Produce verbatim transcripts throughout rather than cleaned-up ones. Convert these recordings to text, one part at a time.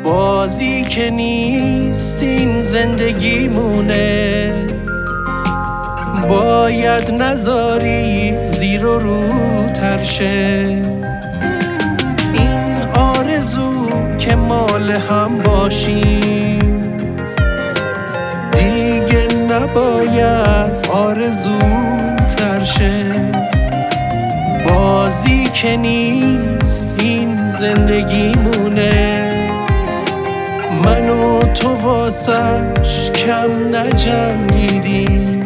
بازی که نیست این زندگی مونه، باید نذاری زیر و رو ترشه. این آرزو که مال هم باشیم دیگه نباید آرزو ترشه. بازی که نیست این زندگی مونه، من و تو واسش کم نجنگیدیم.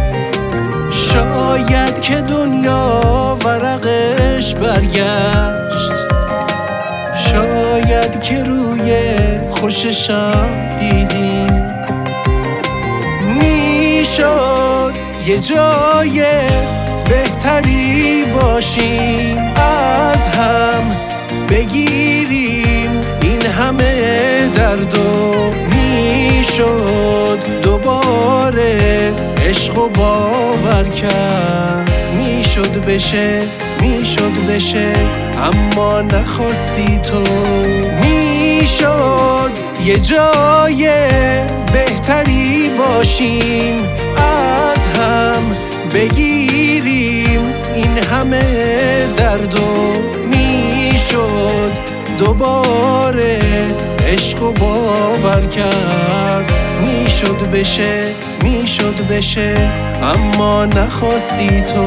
شاید که دنیا ورقش برگشت، شاید که روی خوششم دیدیم. میشد یه جای بهتری باشیم، از هم بگیریم این همه درد و میشد دوباره عشق و باور کرد. میشد بشه میشد بشه اما نخواستی تو. میشد یه جای بهتری باشیم، از هم بگیریم این همه درد و میشد دوباره عشق و باور کرد. میشد بشه میشد بشه اما نخواستی تو.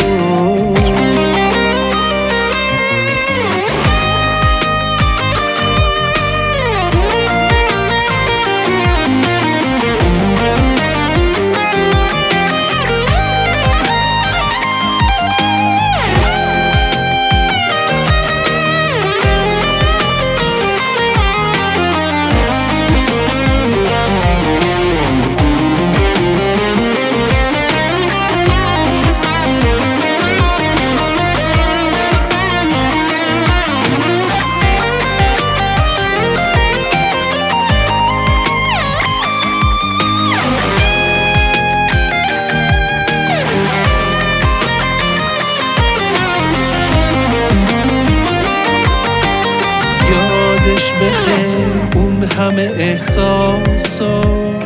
بخیر اون همه احساسو،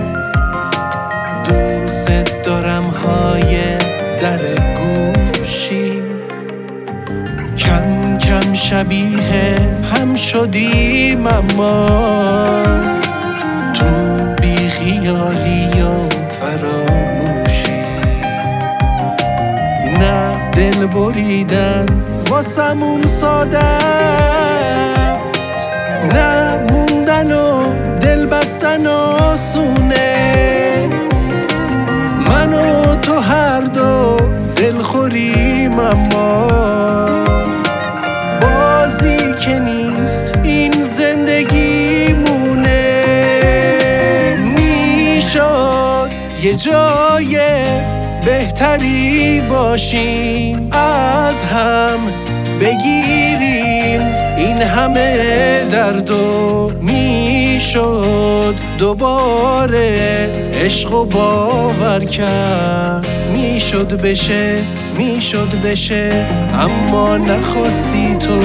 دوست دارم های در گوشی، کم کم شبیه هم شدیم اما تو بی خیالی و فراموشی. نه دل بریدن واسمون ساده است، نه موندن و دل بستن آسونه. من و تو هر دو دل خوریم اما بازی که نیست این زندگی مونه. میشد یه جای بهتری باشیم، از هم بگیریم این همه درد و میشد دوباره عشق و باور کرد. میشد بشه میشد بشه اما نخواستی تو.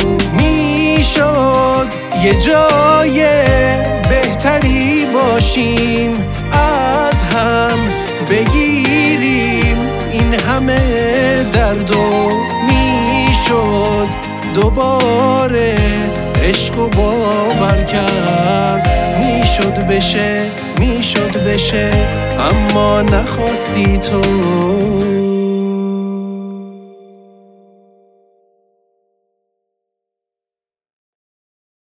میشد یه جای بهتری باشیم، از هم بگیریم این همه درد و میشد دوباره عشق و باور کرد. میشد بشه میشد بشه اما نخواستی تو.